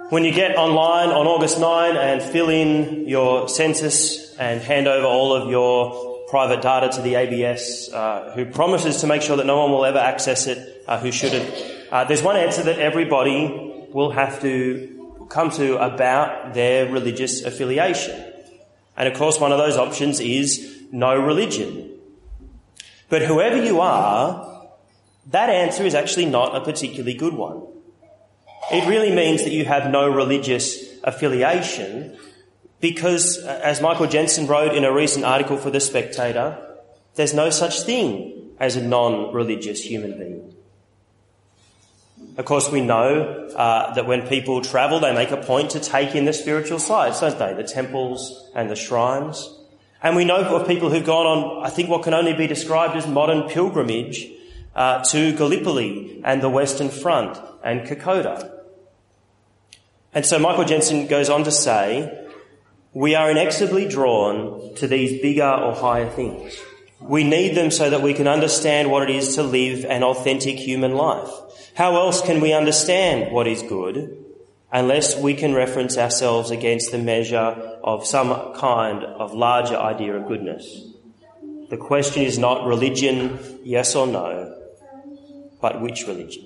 When you get online on August 9 and fill in your census and hand over all of your private data to the ABS, who promises to make sure that no one will ever access it who shouldn't, there's one answer that everybody will have to come to about their religious affiliation. And of course one of those options is no religion. But whoever you are, that answer is actually not a particularly good one. It really means that you have no religious affiliation because, as Michael Jensen wrote in a recent article for The Spectator, there's no such thing as a non-religious human being. Of course, we know that when people travel, they make a point to take in the spiritual sides, don't they? The temples and the shrines. And we know of people who've gone on, I think, what can only be described as modern pilgrimage to Gallipoli and the Western Front and Kokoda. And so Michael Jensen goes on to say, we are inexorably drawn to these bigger or higher things. We need them so that we can understand what it is to live an authentic human life. How else can we understand what is good unless we can reference ourselves against the measure of some kind of larger idea of goodness? The question is not religion, yes or no, but which religion?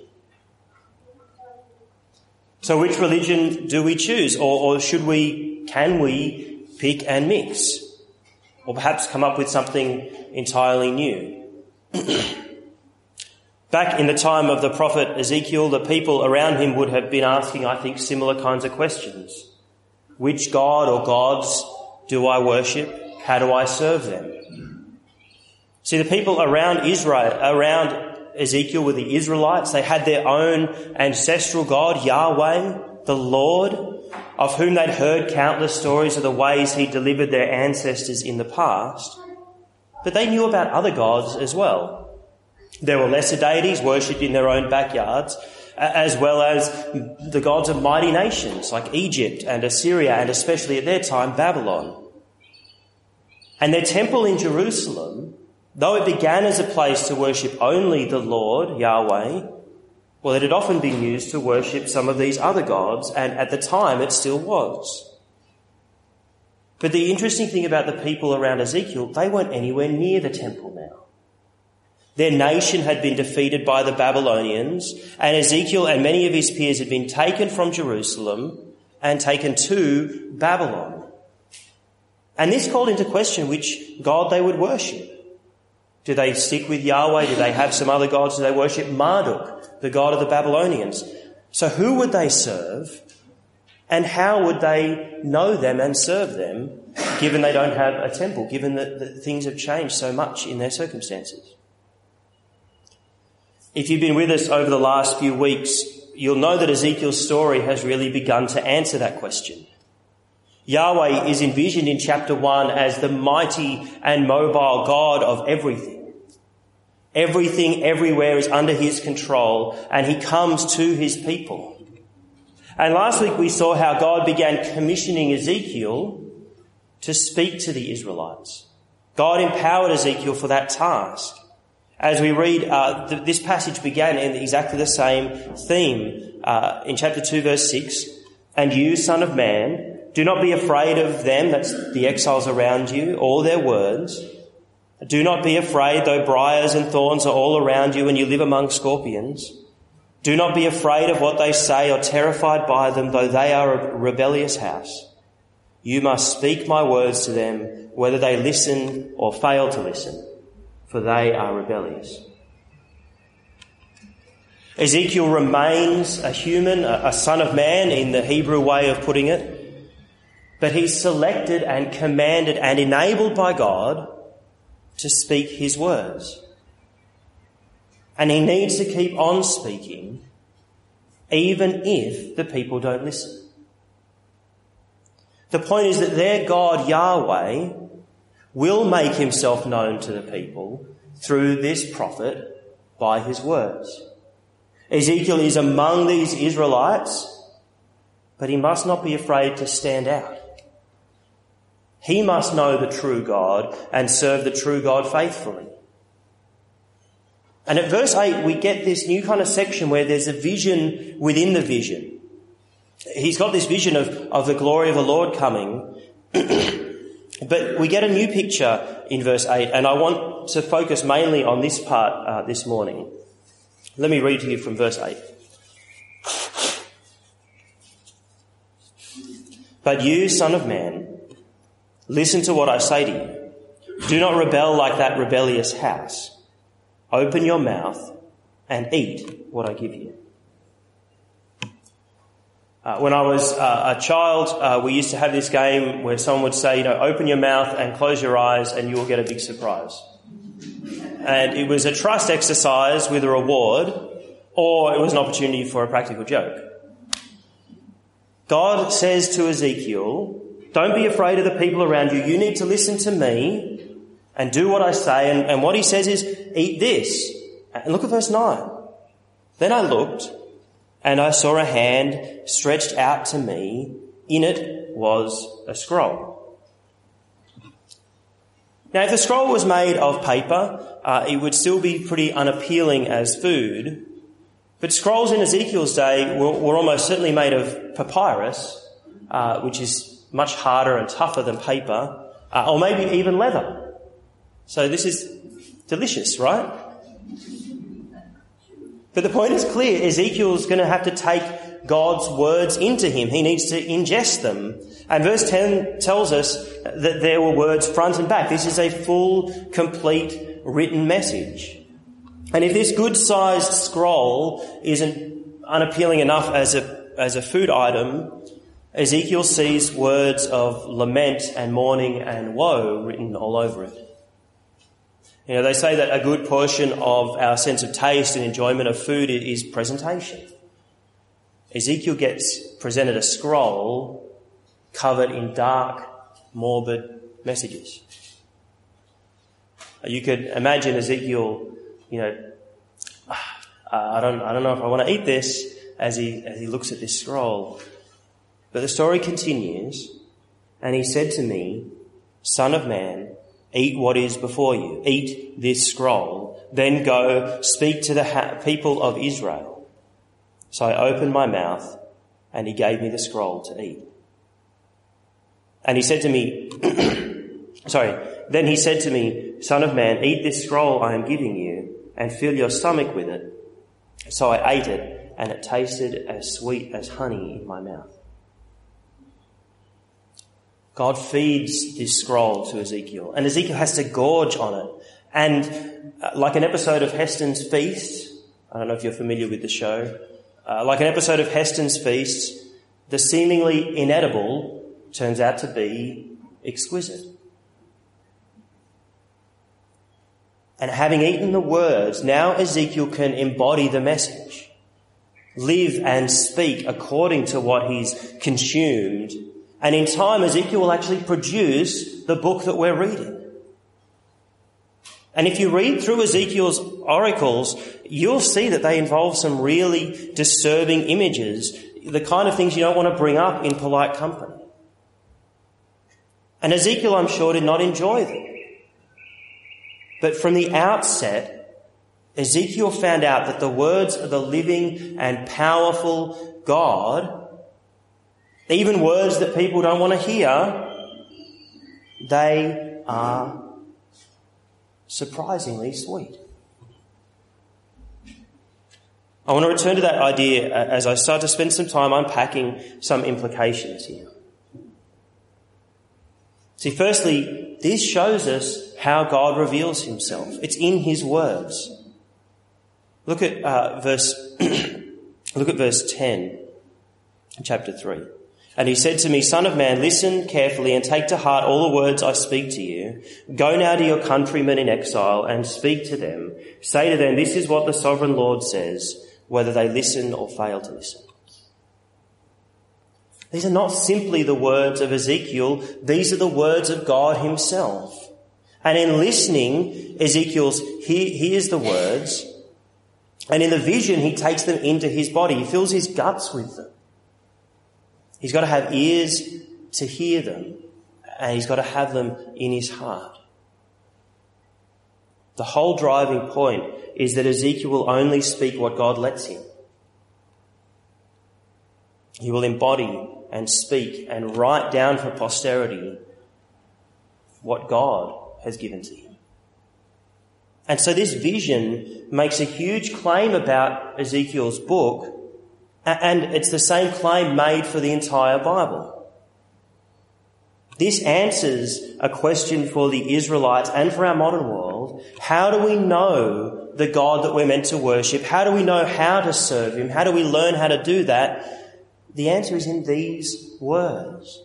So which religion do we choose? Or can we pick and mix? Or perhaps come up with something entirely new? Back in the time of the prophet Ezekiel, the people around him would have been asking, I think, similar kinds of questions. Which God or gods do I worship? How do I serve them? See, the people around Israel, around Ezekiel were the Israelites. They had their own ancestral God, Yahweh, the Lord, of whom they'd heard countless stories of the ways he delivered their ancestors in the past. But they knew about other gods as well. There were lesser deities worshipped in their own backyards, as well as the gods of mighty nations like Egypt and Assyria, and especially at their time, Babylon. And their temple in Jerusalem, though it began as a place to worship only the Lord, Yahweh, well, it had often been used to worship some of these other gods, and at the time it still was. But the interesting thing about the people around Ezekiel, they weren't anywhere near the temple now. Their nation had been defeated by the Babylonians, and Ezekiel and many of his peers had been taken from Jerusalem and taken to Babylon. And this called into question which God they would worship. Do they stick with Yahweh? Do they have some other gods? Do they worship Marduk, the god of the Babylonians? So who would they serve? And how would they know them and serve them, given they don't have a temple, given that things have changed so much in their circumstances? If you've been with us over the last few weeks, you'll know that Ezekiel's story has really begun to answer that question. Yahweh is envisioned in chapter 1 as the mighty and mobile God of everything. Everything everywhere is under his control, and he comes to his people. And last week we saw how God began commissioning Ezekiel to speak to the Israelites. God empowered Ezekiel for that task. As we read, this passage began in exactly the same theme. In chapter 2 verse 6, and you, son of man, do not be afraid of them, that's the exiles around you, or their words. Do not be afraid, though briars and thorns are all around you and you live among scorpions. Do not be afraid of what they say or terrified by them, though they are a rebellious house. You must speak my words to them, whether they listen or fail to listen, for they are rebellious. Ezekiel remains a human, a son of man in the Hebrew way of putting it. But he's selected and commanded and enabled by God to speak his words. And he needs to keep on speaking, even if the people don't listen. The point is that their God, Yahweh, will make himself known to the people through this prophet by his words. Ezekiel is among these Israelites, but he must not be afraid to stand out. He must know the true God and serve the true God faithfully. And at verse 8, we get this new kind of section where there's a vision within the vision. He's got this vision of the glory of the Lord coming. But we get a new picture in verse 8, and I want to focus mainly on this part this morning. Let me read to you from verse 8. But you, son of man, listen to what I say to you. Do not rebel like that rebellious house. Open your mouth and eat what I give you. When I was a child, we used to have this game where someone would say, open your mouth and close your eyes and you will get a big surprise. And it was a trust exercise with a reward, or it was an opportunity for a practical joke. God says to Ezekiel, don't be afraid of the people around you. You need to listen to me and do what I say. And what he says is, eat this. And look at verse 9. Then I looked, and I saw a hand stretched out to me. In it was a scroll. Now, if the scroll was made of paper, it would still be pretty unappealing as food. But scrolls in Ezekiel's day were almost certainly made of papyrus, which is much harder and tougher than paper, or maybe even leather. So this is delicious, right? But the point is clear. Ezekiel's going to have to take God's words into him. He needs to ingest them. And verse 10 tells us that there were words front and back. This is a full, complete, written message. And if this good-sized scroll isn't unappealing enough as a food item, Ezekiel sees words of lament and mourning and woe written all over it. They say that a good portion of our sense of taste and enjoyment of food is presentation. Ezekiel gets presented a scroll covered in dark, morbid messages. You could imagine Ezekiel, I don't know if I want to eat this as he looks at this scroll. But the story continues, and he said to me, Son of man, eat what is before you. Eat this scroll. Then go speak to the people of Israel. So I opened my mouth, and he gave me the scroll to eat. And he said to me, then he said to me, Son of man, eat this scroll I am giving you, and fill your stomach with it. So I ate it, and it tasted as sweet as honey in my mouth. God feeds this scroll to Ezekiel, and Ezekiel has to gorge on it. And like an episode of Heston's Feast, I don't know if you're familiar with the show, like an episode of Heston's Feast, the seemingly inedible turns out to be exquisite. And having eaten the words, now Ezekiel can embody the message, live and speak according to what he's consumed. And in time, Ezekiel will actually produce the book that we're reading. And if you read through Ezekiel's oracles, you'll see that they involve some really disturbing images, the kind of things you don't want to bring up in polite company. And Ezekiel, I'm sure, did not enjoy them. But from the outset, Ezekiel found out that the words of the living and powerful God, even words that people don't want to hear, they are surprisingly sweet. I want to return to that idea as I start to spend some time unpacking some implications here. See, firstly, this shows us how God reveals himself. It's in his words. Look at verse 10 in chapter 3. And he said to me, Son of man, listen carefully and take to heart all the words I speak to you. Go now to your countrymen in exile and speak to them. Say to them, this is what the sovereign Lord says, whether they listen or fail to listen. These are not simply the words of Ezekiel. These are the words of God himself. And in listening, Ezekiel hears the words, and in the vision, he takes them into his body. He fills his guts with them. He's got to have ears to hear them, and he's got to have them in his heart. The whole driving point is that Ezekiel will only speak what God lets him. He will embody and speak and write down for posterity what God has given to him. And so this vision makes a huge claim about Ezekiel's book, and it's the same claim made for the entire Bible. This answers a question for the Israelites and for our modern world. How do we know the God that we're meant to worship? How do we know how to serve him? How do we learn how to do that? The answer is in these words.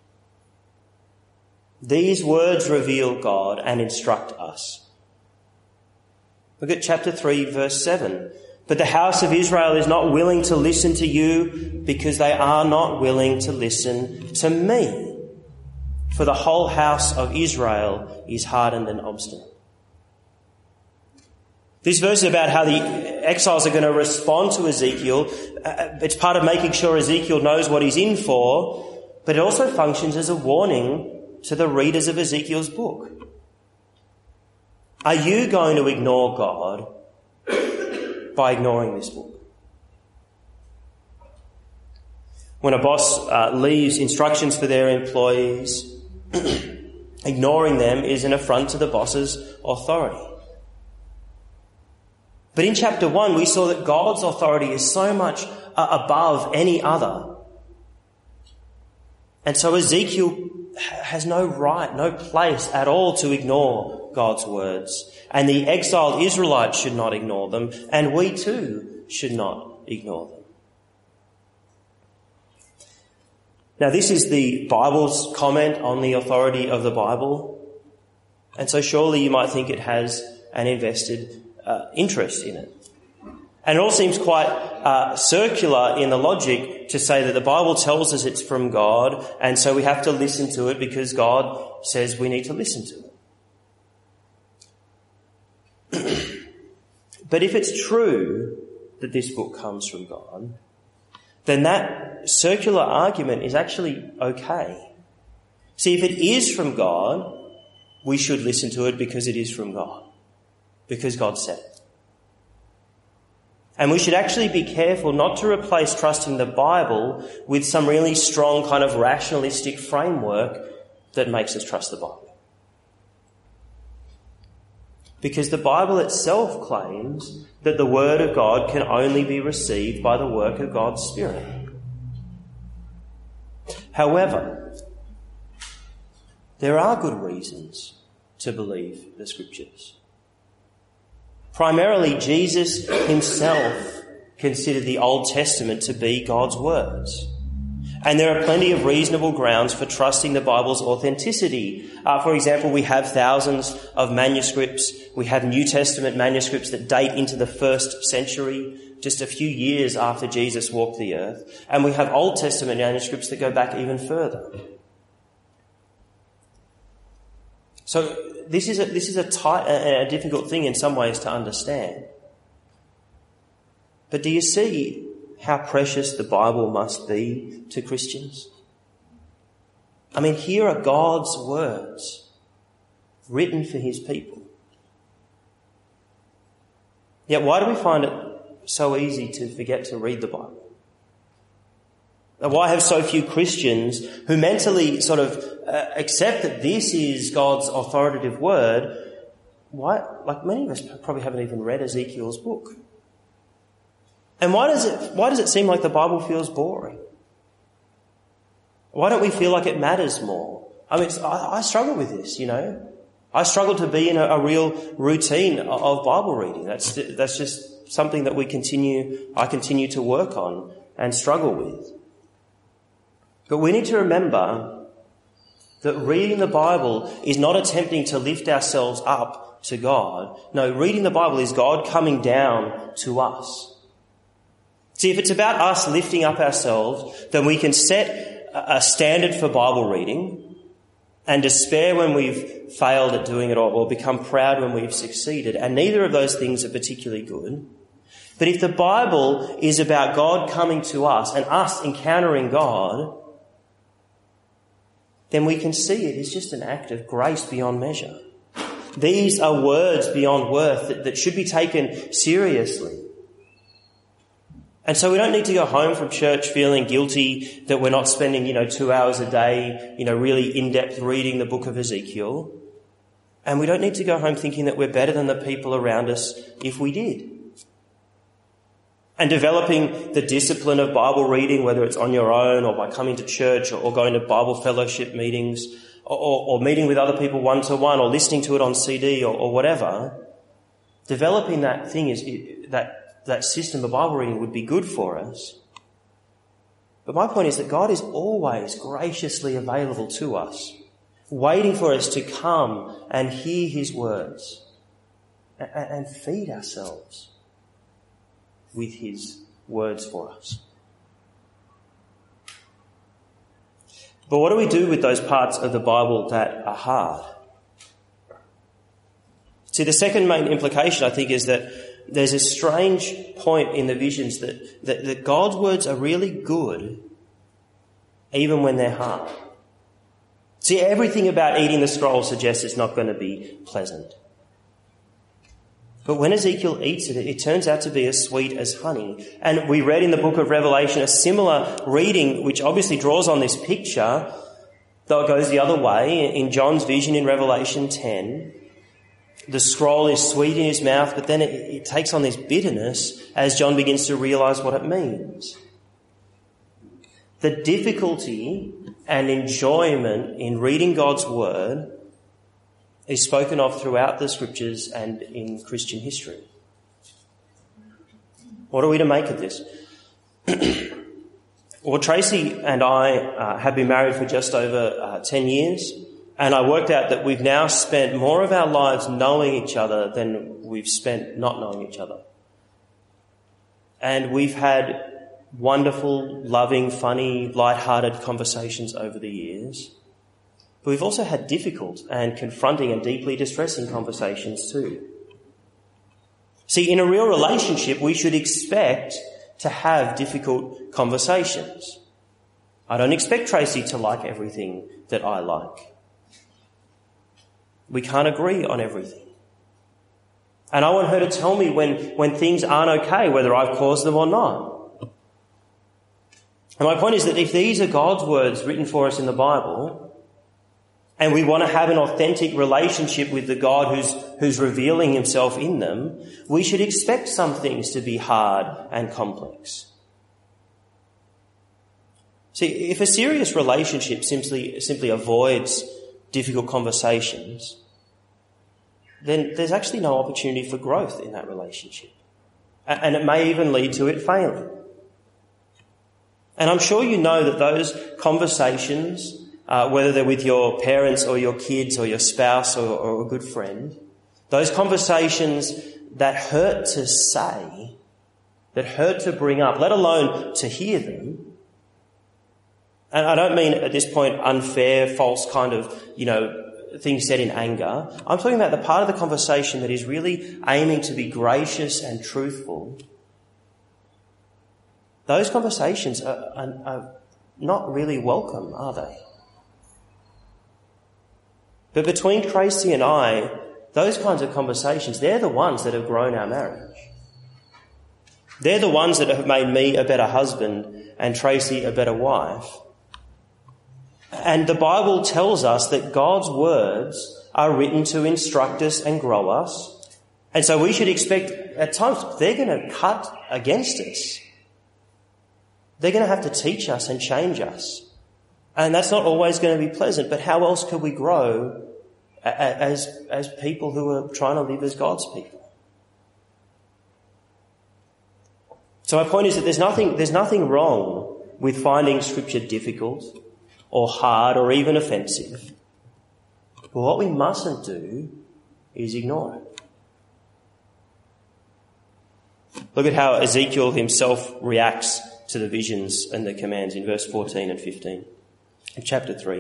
These words reveal God and instruct us. Look at chapter 3, verse 7. But the house of Israel is not willing to listen to you because they are not willing to listen to me. For the whole house of Israel is hardened and obstinate. This verse is about how the exiles are going to respond to Ezekiel. It's part of making sure Ezekiel knows what he's in for, but it also functions as a warning to the readers of Ezekiel's book. Are you going to ignore God by ignoring this book? When a boss leaves instructions for their employees, ignoring them is an affront to the boss's authority. But in chapter 1, we saw that God's authority is so much above any other. And so Ezekiel has no right, no place at all to ignore God's words. And the exiled Israelites should not ignore them, and we too should not ignore them. Now, this is the Bible's comment on the authority of the Bible, and so surely you might think it has an invested interest in it. And it all seems quite circular in the logic to say that the Bible tells us it's from God, and so we have to listen to it because God says we need to listen to it. But if it's true that this book comes from God, then that circular argument is actually okay. See, if it is from God, we should listen to it because it is from God, because God said it. And we should actually be careful not to replace trusting the Bible with some really strong kind of rationalistic framework that makes us trust the Bible. Because the Bible itself claims that the Word of God can only be received by the work of God's Spirit. However, there are good reasons to believe the Scriptures. Primarily, Jesus himself considered the Old Testament to be God's words. And there are plenty of reasonable grounds for trusting the Bible's authenticity. For example, we have thousands of manuscripts. We have New Testament manuscripts that date into the 1st century, just a few years after Jesus walked the earth. And we have Old Testament manuscripts that go back even further. So this is a difficult thing in some ways to understand. But do you see how precious the Bible must be to Christians? I mean, here are God's words written for his people. Yet why do we find it so easy to forget to read the Bible? Why have so few Christians who mentally sort of accept that this is God's authoritative word, like many of us probably haven't even read Ezekiel's book? And why does it seem like the Bible feels boring? Why don't we feel like it matters more? I mean, I struggle with this, you know. I struggle to be in a real routine of Bible reading. That's just something that I continue to work on and struggle with. But we need to remember that reading the Bible is not attempting to lift ourselves up to God. No, reading the Bible is God coming down to us. See, if it's about us lifting up ourselves, then we can set a standard for Bible reading and despair when we've failed at doing it or become proud when we've succeeded. And neither of those things are particularly good. But if the Bible is about God coming to us and us encountering God, then we can see it is just an act of grace beyond measure. These are words beyond worth that should be taken seriously. And so we don't need to go home from church feeling guilty that we're not spending, 2 hours a day, really in-depth reading the book of Ezekiel. And we don't need to go home thinking that we're better than the people around us if we did. And developing the discipline of Bible reading, whether it's on your own or by coming to church or going to Bible fellowship meetings or meeting with other people one-to-one or listening to it on CD or whatever, developing that thing that system of Bible reading would be good for us. But my point is that God is always graciously available to us, waiting for us to come and hear his words and feed ourselves with his words for us. But what do we do with those parts of the Bible that are hard? See, the second main implication, I think, is that there's a strange point in the visions that God's words are really good even when they're hard. See, everything about eating the scroll suggests it's not going to be pleasant. But when Ezekiel eats it, it turns out to be as sweet as honey. And we read in the book of Revelation a similar reading, which obviously draws on this picture, though it goes the other way. In John's vision in Revelation 10, the scroll is sweet in his mouth, but then it takes on this bitterness as John begins to realise what it means. The difficulty and enjoyment in reading God's word is spoken of throughout the scriptures and in Christian history. What are we to make of this? Well, Tracy and I have been married for just over 10 years, and I worked out that we've now spent more of our lives knowing each other than we've spent not knowing each other. And we've had wonderful, loving, funny, light-hearted conversations over the years. But we've also had difficult and confronting and deeply distressing conversations too. See, in a real relationship, we should expect to have difficult conversations. I don't expect Tracy to like everything that I like. We can't agree on everything. And I want her to tell me when things aren't okay, whether I've caused them or not. And my point is that if these are God's words written for us in the Bible, and we want to have an authentic relationship with the God who's revealing himself in them, we should expect some things to be hard and complex. See, if a serious relationship simply avoids difficult conversations, then there's actually no opportunity for growth in that relationship. And it may even lead to it failing. And I'm sure you know that those conversations, whether they're with your parents or your kids or your spouse or a good friend, those conversations that hurt to say, that hurt to bring up, let alone to hear them. And I don't mean at this point unfair, false kind of, things said in anger. I'm talking about the part of the conversation that is really aiming to be gracious and truthful. Those conversations are not really welcome, are they? But between Tracy and I, those kinds of conversations, they're the ones that have grown our marriage. They're the ones that have made me a better husband and Tracy a better wife. And the Bible tells us that God's words are written to instruct us and grow us. And so we should expect at times they're going to cut against us. They're going to have to teach us and change us. And that's not always going to be pleasant, but how else could we grow as people who are trying to live as God's people? So my point is that there's nothing wrong with finding Scripture difficult or hard or even offensive. But what we mustn't do is ignore it. Look at how Ezekiel himself reacts to the visions and the commands in verse 14 and 15. In chapter 3.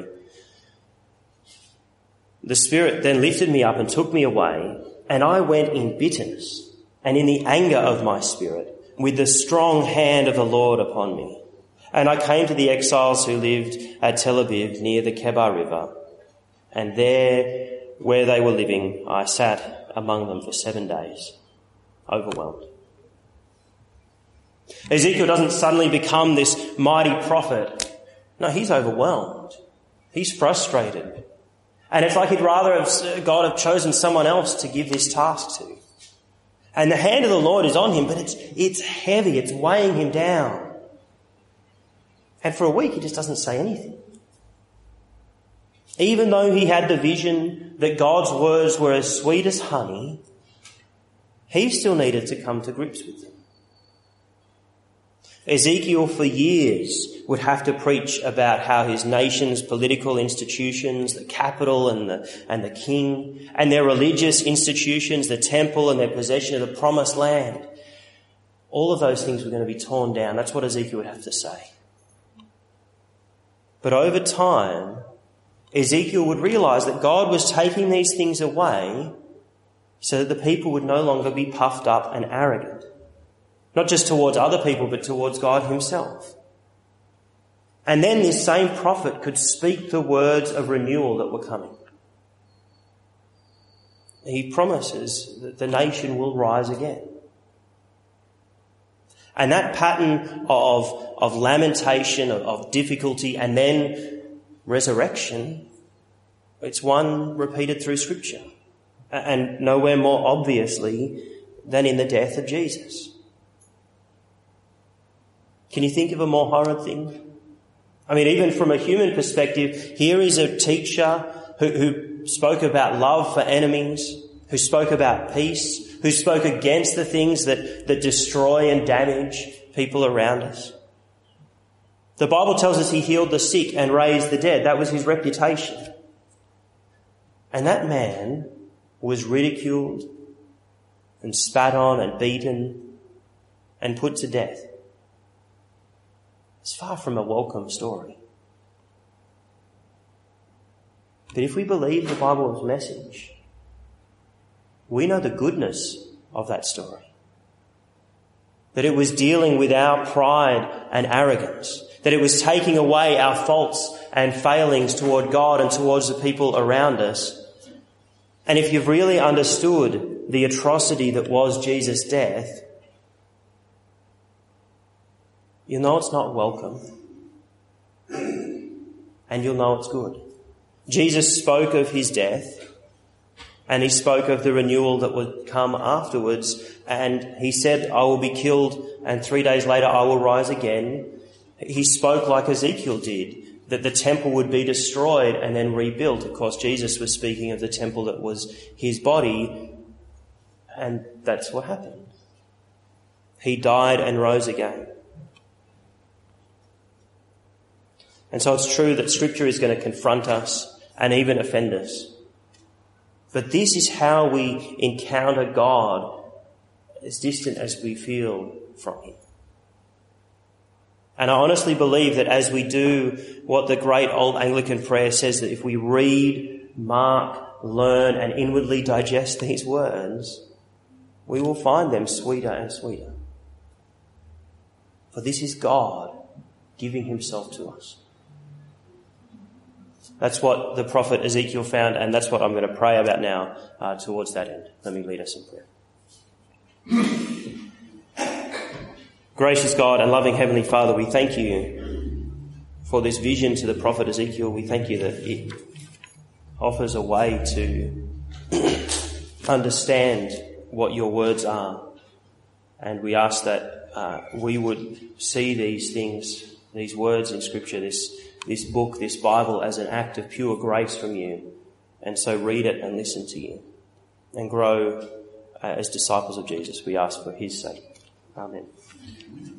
The Spirit then lifted me up and took me away, and I went in bitterness and in the anger of my spirit, with the strong hand of the Lord upon me. And I came to the exiles who lived at Tel Aviv near the Kebar River, and there, where they were living, I sat among them for 7 days, overwhelmed. Ezekiel doesn't suddenly become this mighty prophet. No, he's overwhelmed. He's frustrated. And it's like he'd rather God have chosen someone else to give this task to. And the hand of the Lord is on him, but it's heavy. It's weighing him down. And for a week, he just doesn't say anything. Even though he had the vision that God's words were as sweet as honey, he still needed to come to grips with them. Ezekiel for years would have to preach about how his nation's political institutions, the capital and the king, and their religious institutions, the temple and their possession of the promised land, all of those things were going to be torn down. That's what Ezekiel would have to say. But over time, Ezekiel would realise that God was taking these things away so that the people would no longer be puffed up and arrogant. Not just towards other people, but towards God himself. And then this same prophet could speak the words of renewal that were coming. He promises that the nation will rise again. And that pattern of lamentation, of difficulty, and then resurrection, it's one repeated through Scripture. And nowhere more obviously than in the death of Jesus. Can you think of a more horrid thing? I mean, even from a human perspective, here is a teacher who spoke about love for enemies, who spoke about peace, who spoke against the things that destroy and damage people around us. The Bible tells us he healed the sick and raised the dead. That was his reputation. And that man was ridiculed and spat on and beaten and put to death. It's far from a welcome story. But if we believe the Bible's message, we know the goodness of that story. That it was dealing with our pride and arrogance. That it was taking away our faults and failings toward God and towards the people around us. And if you've really understood the atrocity that was Jesus' death, you'll know it's not welcome. And you'll know it's good. Jesus spoke of his death, and he spoke of the renewal that would come afterwards, and he said, I will be killed, and 3 days later I will rise again. He spoke like Ezekiel did, that the temple would be destroyed and then rebuilt. Of course, Jesus was speaking of the temple that was his body, and that's what happened. He died and rose again. And so it's true that Scripture is going to confront us and even offend us. But this is how we encounter God, as distant as we feel from him. And I honestly believe that as we do what the great old Anglican prayer says, that if we read, mark, learn, and inwardly digest these words, we will find them sweeter and sweeter. For this is God giving himself to us. That's what the prophet Ezekiel found, and that's what I'm going to pray about now towards that end. Let me lead us in prayer. Gracious God and loving Heavenly Father, we thank you for this vision to the prophet Ezekiel. We thank you that it offers a way to understand what your words are. And we ask that we would see these things, these words in Scripture, this book, this Bible, as an act of pure grace from you. And so read it and listen to you and grow as disciples of Jesus. We ask for his sake. Amen.